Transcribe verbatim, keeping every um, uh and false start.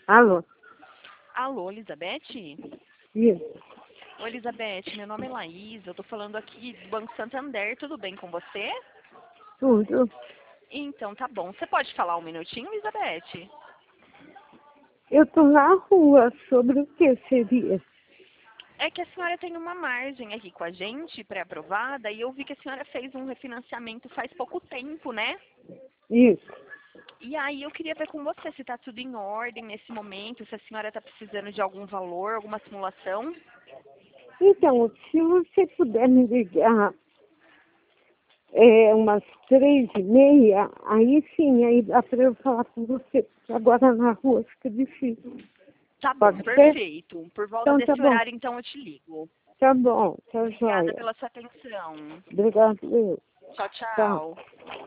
Alô? Alô, Elizabeth? Isso. Oi, Elizabeth, meu nome é Laís, eu tô falando aqui do Banco Santander, tudo bem com você? Tudo. Então, tá bom. Você pode falar um minutinho, Elizabeth? Eu tô na rua. Sobre o que seria? É que a senhora tem uma margem aqui com a gente, pré-aprovada, e eu vi que a senhora fez um refinanciamento faz pouco tempo, né? Isso. E aí eu queria ver com você se tá tudo em ordem nesse momento, se a senhora tá precisando de algum valor, alguma simulação. Então, se você puder me ligar é, umas três e meia, aí sim, aí dá pra eu falar com você. Porque agora na rua fica difícil. Tá bom, Pode ser? perfeito. Por volta Então tá desse bom. horário, então, eu te ligo. Tá bom. Tá Obrigada joia. pela sua atenção. Obrigado. Tchau, Tchau. tchau.